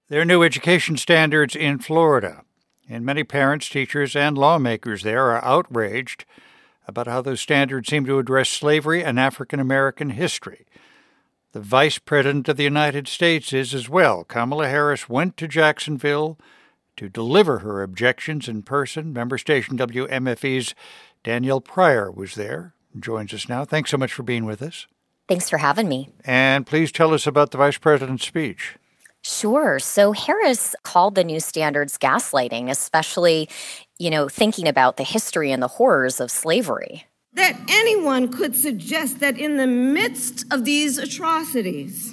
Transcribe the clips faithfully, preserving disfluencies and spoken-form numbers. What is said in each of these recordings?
There are new education standards in Florida, and many parents, teachers, and lawmakers there are outraged about how those standards seem to address slavery and African American history. The Vice President of the United States is as well. Kamala Harris went to Jacksonville to deliver her objections in person. Member station W M F E's Danielle Pryor was there and joins us now. Thanks so much for being with us. Thanks for having me. And please tell us about the Vice President's speech. Sure. So Harris called the new standards gaslighting, especially, you know, thinking about the history and the horrors of slavery. That anyone could suggest that in the midst of these atrocities,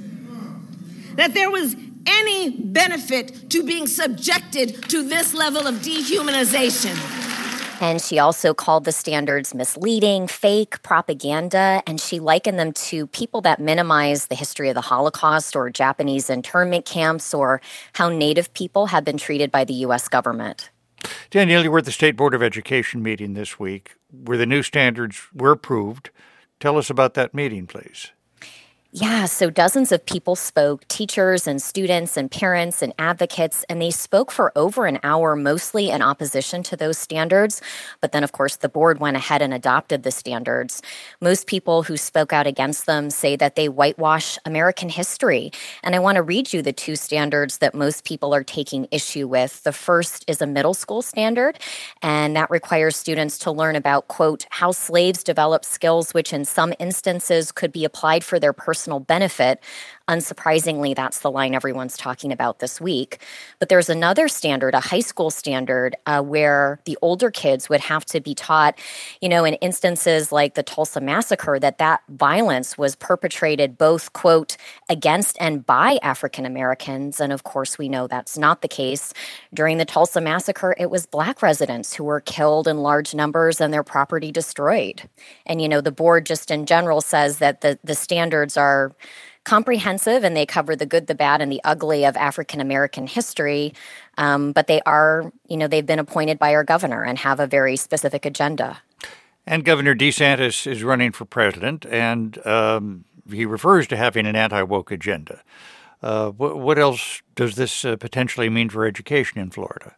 that there was any benefit to being subjected to this level of dehumanization. And she also called the standards misleading, fake, propaganda, and she likened them to people that minimize the history of the Holocaust or Japanese internment camps or how Native people have been treated by the U S government. Danielle, you were at the State Board of Education meeting this week where the new standards were approved. Tell us about that meeting, please. Yeah, so dozens of people spoke, teachers and students and parents and advocates, and they spoke for over an hour, mostly in opposition to those standards. But then, of course, the board went ahead and adopted the standards. Most people who spoke out against them say that they whitewash American history. And I want to read you the two standards that most people are taking issue with. The first is a middle school standard, and that requires students to learn about, quote, how slaves developed skills which in some instances could be applied for their personal benefit. Unsurprisingly, that's the line everyone's talking about this week. But there's another standard, a high school standard, uh, where the older kids would have to be taught, you know, in instances like the Tulsa Massacre, that that violence was perpetrated both, quote, against and by African Americans. And of course, we know that's not the case. During the Tulsa Massacre, it was Black residents who were killed in large numbers and their property destroyed. And, you know, the board just in general says that the, the standards are comprehensive and they cover the good, the bad, and the ugly of African American history. Um, but they are, you know, they've been appointed by our governor and have a very specific agenda. And Governor DeSantis is running for president, and um, he refers to having an anti-woke agenda. Uh, what, what else does this uh, potentially mean for education in Florida?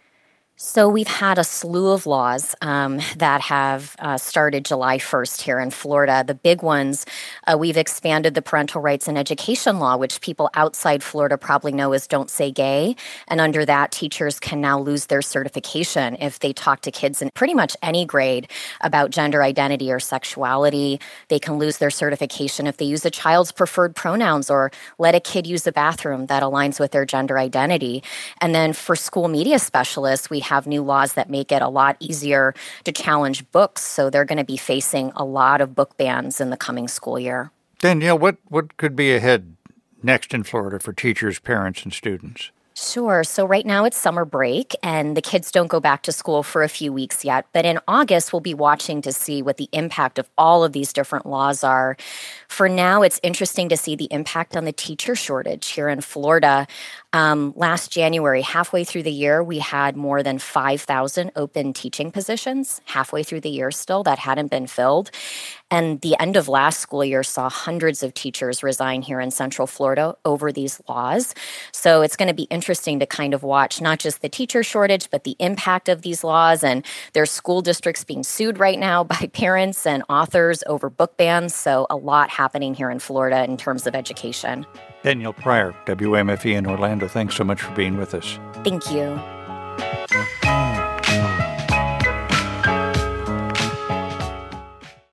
So we've had a slew of laws um, that have uh, started July first here in Florida. The big ones, uh, we've expanded the parental rights and education law, which people outside Florida probably know as Don't Say Gay. And under that, teachers can now lose their certification if they talk to kids in pretty much any grade about gender identity or sexuality. They can lose their certification if they use a child's preferred pronouns or let a kid use a bathroom that aligns with their gender identity. And then for school media specialists, we have new laws that make it a lot easier to challenge books. So they're going to be facing a lot of book bans in the coming school year. Danielle, what, what could be ahead next in Florida for teachers, parents, and students? Sure. So right now it's summer break and the kids don't go back to school for a few weeks yet. But in August, we'll be watching to see what the impact of all of these different laws are. For now, it's interesting to see the impact on the teacher shortage here in Florida. Um, last January, halfway through the year, we had more than five thousand open teaching positions, halfway through the year still, that hadn't been filled. And the end of last school year saw hundreds of teachers resign here in Central Florida over these laws. So it's going to be interesting to kind of watch not just the teacher shortage, but the impact of these laws. And there's school districts being sued right now by parents and authors over book bans. So a lot happening here in Florida in terms of education. Danielle Pryor, W M F E in Orlando, thanks so much for being with us. Thank you.